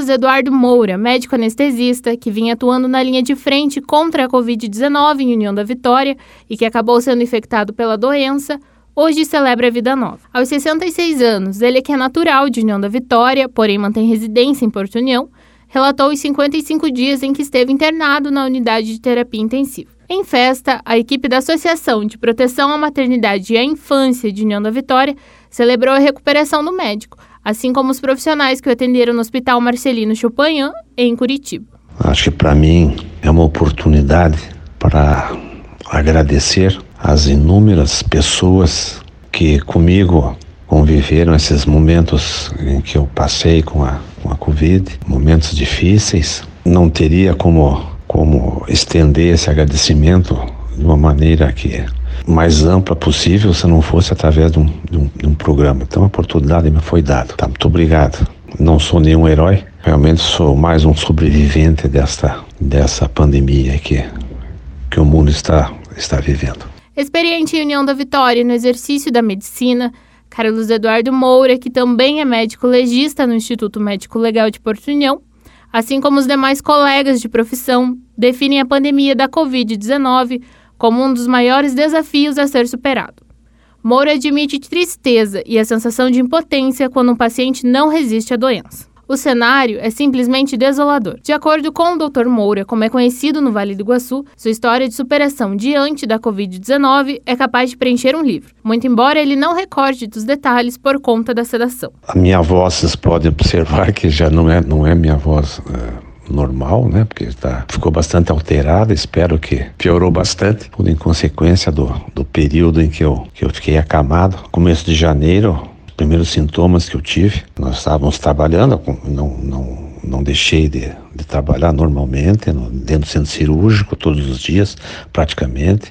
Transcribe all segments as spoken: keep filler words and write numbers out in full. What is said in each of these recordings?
Carlos Eduardo Moura, médico anestesista, que vinha atuando na linha de frente contra a covid dezenove em União da Vitória e que acabou sendo infectado pela doença, hoje celebra a vida nova. Aos sessenta e seis anos, ele, que é natural de União da Vitória, porém mantém residência em Porto União, relatou os cinquenta e cinco dias em que esteve internado na unidade de terapia intensiva. Em festa, a equipe da Associação de Proteção à Maternidade e à Infância de União da Vitória celebrou a recuperação do médico, assim como os profissionais que o atenderam no Hospital Marcelino Champagnat, em Curitiba. Acho que para mim é uma oportunidade para agradecer as inúmeras pessoas que comigo conviveram esses momentos em que eu passei com a, com a Covid, momentos difíceis. Não teria como, como estender esse agradecimento de uma maneira que mais ampla possível se não fosse através de um, de um, de um programa. Então a oportunidade me foi dada. Tá, muito obrigado. Não sou nenhum herói, realmente sou mais um sobrevivente dessa, dessa pandemia que, que o mundo está, está vivendo. Experiente em União da Vitória no exercício da medicina, Carlos Eduardo Moura, que também é médico legista no Instituto Médico Legal de Porto União, assim como os demais colegas de profissão, definem a pandemia da covid dezenove como um dos maiores desafios a ser superado. Moura admite tristeza e a sensação de impotência quando um paciente não resiste à doença. O cenário é simplesmente desolador. De acordo com o doutor Moura, como é conhecido no Vale do Iguaçu, sua história de superação diante da covid dezenove é capaz de preencher um livro, muito embora ele não recorde dos detalhes por conta da sedação. A minha voz, vocês podem observar que já não é, não é minha voz é, normal, né? Porque tá, ficou bastante alterada, espero que piorou bastante, tudo em consequência do, do período em que eu, que eu fiquei acamado. Começo de janeiro, primeiros sintomas que eu tive, nós estávamos trabalhando, não, não, não deixei de, de trabalhar normalmente, no, dentro do centro cirúrgico, todos os dias, praticamente,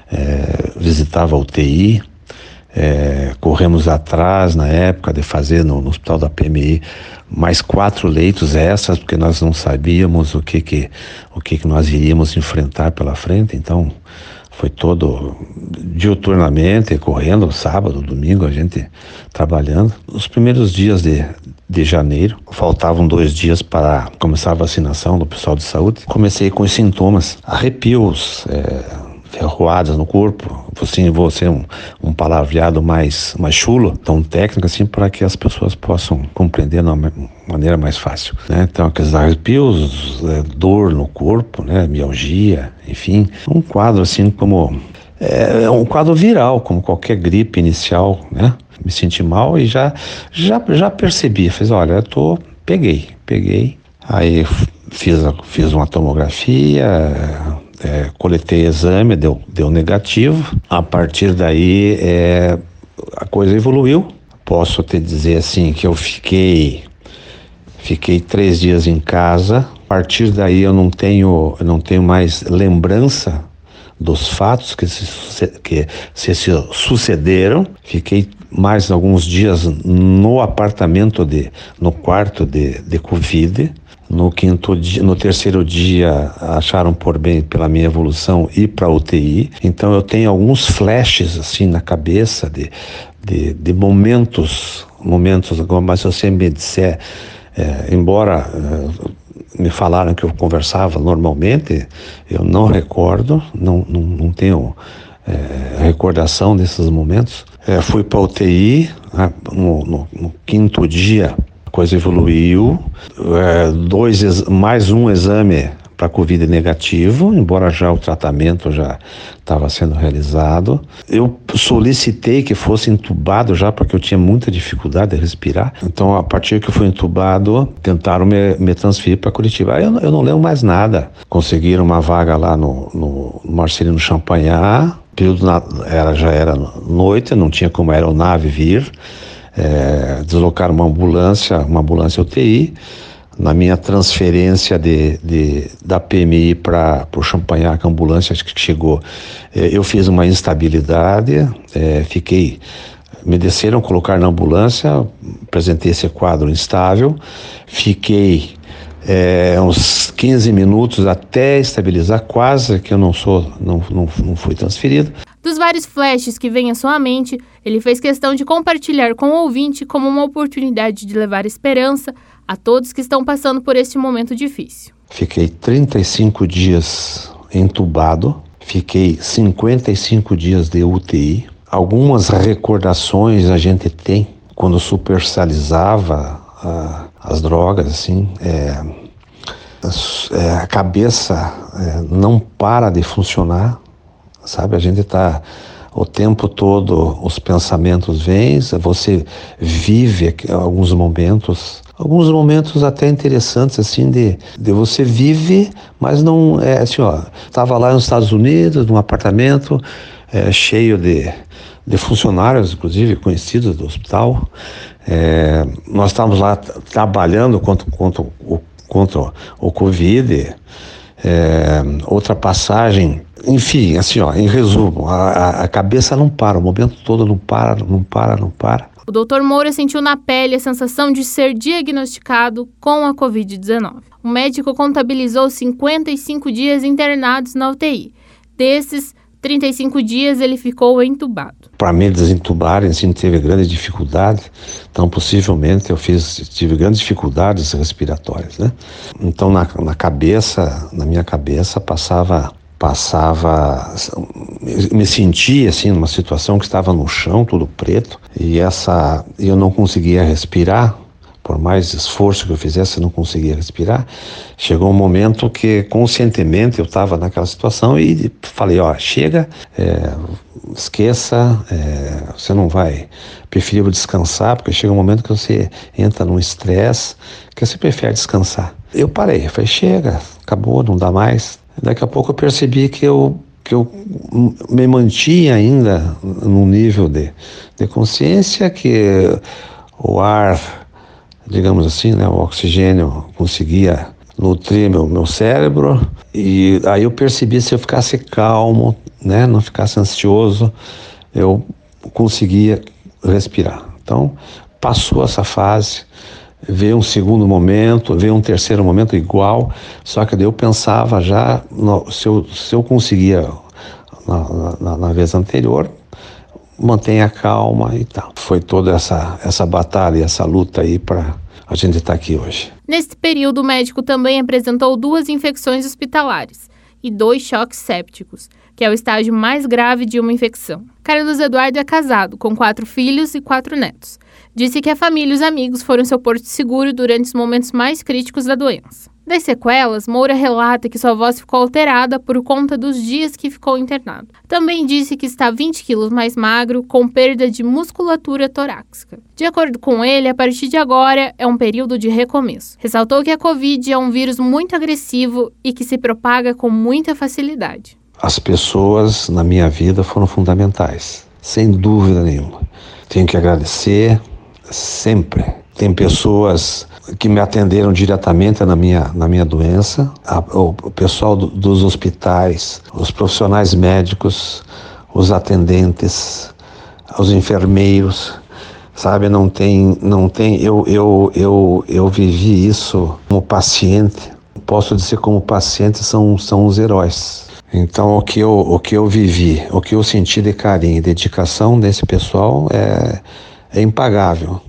é, visitava a U T I, é, corremos atrás na época de fazer no, no hospital da P M I mais quatro leitos extras, porque nós não sabíamos o que que, o que que nós iríamos enfrentar pela frente, então foi todo diuturnamente, correndo, sábado, domingo, a gente trabalhando. Nos primeiros dias de, de janeiro, faltavam dois dias para começar a vacinação do pessoal de saúde. Comecei com os sintomas, arrepios, é, ferroadas no corpo, assim, vou ser um, um palavreado mais, mais chulo, tão técnico assim, para que as pessoas possam compreender de uma maneira mais fácil, né? Então, aqueles arrepios, é, dor no corpo, né? Mialgia, enfim, um quadro assim como, é um quadro viral, como qualquer gripe inicial, né? Me senti mal e já, já, já percebi, fiz, olha, eu tô, peguei, peguei, aí fiz, fiz uma tomografia, É, coletei exame, deu, deu negativo. A partir daí é, a coisa evoluiu. Posso te dizer assim que eu fiquei fiquei três dias em casa. A partir daí eu não tenho, eu não tenho mais lembrança dos fatos que se, que se sucederam. Fiquei mais alguns dias no apartamento, de, no quarto de, de Covid. No quinto dia, no terceiro dia, acharam por bem, pela minha evolução, ir para a U T I. Então eu tenho alguns flashes assim na cabeça de, de, de momentos, momentos, mas se você me disser, é, embora é, me falaram que eu conversava normalmente, eu não recordo, não, não, não tenho é, recordação desses momentos. É, fui para a U T I, no, no, no quinto dia, a coisa evoluiu, é, dois, mais um exame para Covid negativo, embora já o tratamento já estava sendo realizado. Eu solicitei que fosse entubado já, porque eu tinha muita dificuldade de respirar. Então, a partir que eu fui entubado, tentaram me, me transferir para Curitiba. Aí eu, eu não lembro mais nada. Conseguiram uma vaga lá no, no Marcelino Champagnat, período na, era, já era noite, não tinha como a aeronave vir. É, deslocaram uma ambulância, uma ambulância U T I. Na minha transferência de, de, da P M I para o Champagnat, que a ambulância que chegou, é, eu fiz uma instabilidade, é, fiquei, me desceram, colocaram na ambulância, apresentei esse quadro instável, fiquei é, uns quinze minutos até estabilizar, quase que eu não sou, não, não, não fui transferido. Dos vários flashes que vêm à sua mente, ele fez questão de compartilhar com o ouvinte como uma oportunidade de levar esperança a todos que estão passando por este momento difícil. Fiquei trinta e cinco dias entubado, fiquei cinquenta e cinco dias de U T I. Algumas recordações a gente tem quando supercializava a, as drogas, assim, é, é, a cabeça é, não para de funcionar, sabe? A gente está o tempo todo, os pensamentos vêm, você vive alguns momentos, alguns momentos até interessantes, assim, de, de você vive, mas não, é assim, ó, estava lá nos Estados Unidos, num apartamento é, cheio de, de funcionários, inclusive conhecidos do hospital, é, nós estávamos lá trabalhando contra, contra, o, contra o Covid, é, outra passagem. Enfim, assim, ó, em resumo, a, a cabeça não para, o momento todo não para, não para, não para. O doutor Moura sentiu na pele a sensação de ser diagnosticado com a covid dezenove. O médico contabilizou cinquenta e cinco dias internados na U T I. Desses, trinta e cinco dias ele ficou entubado. Para me desentubarem, assim, teve grande dificuldade, então possivelmente eu fiz, tive grandes dificuldades respiratórias, né? Então na, na cabeça, na minha cabeça passava... passava, me sentia assim numa situação que estava no chão, tudo preto, e essa, eu não conseguia respirar, por mais esforço que eu fizesse, eu não conseguia respirar. Chegou um momento que conscientemente eu estava naquela situação e falei, ó, chega, é, esqueça, é, você não vai, preferível descansar, porque chega um momento que você entra num estresse, que você prefere descansar. Eu parei, falei, chega, acabou, não dá mais. Daqui a pouco eu percebi que eu, que eu me mantinha ainda num nível de, de consciência, que o ar, digamos assim, né, o oxigênio conseguia nutrir meu, meu cérebro, e aí eu percebi, se eu ficasse calmo, né, não ficasse ansioso, eu conseguia respirar. Então, passou essa fase. Veio um segundo momento, veio um terceiro momento igual, só que daí eu pensava já, no, se, eu, se eu conseguia na, na, na vez anterior, mantenha calma e tal. Foi toda essa, essa batalha, essa luta aí para a gente estar aqui hoje. Nesse período, o médico também apresentou duas infecções hospitalares e dois choques sépticos, que é o estágio mais grave de uma infecção. Carlos Eduardo é casado, com quatro filhos e quatro netos. Disse que a família e os amigos foram seu porto seguro durante os momentos mais críticos da doença. Das sequelas, Moura relata que sua voz ficou alterada por conta dos dias que ficou internado. Também disse que está vinte quilos mais magro, com perda de musculatura torácica. De acordo com ele, a partir de agora é um período de recomeço. Ressaltou que a Covid é um vírus muito agressivo e que se propaga com muita facilidade. As pessoas na minha vida foram fundamentais, sem dúvida nenhuma. Tenho que agradecer sempre. Tem pessoas que me atenderam diretamente na minha, na minha doença, a, o, o pessoal do, dos hospitais, os profissionais médicos, os atendentes, os enfermeiros, sabe, não tem, não tem, eu, eu, eu, eu vivi isso como paciente, posso dizer como paciente, são, são os heróis. Então, o que, eu, o que eu vivi, o que eu senti de carinho e dedicação desse pessoal é, é impagável.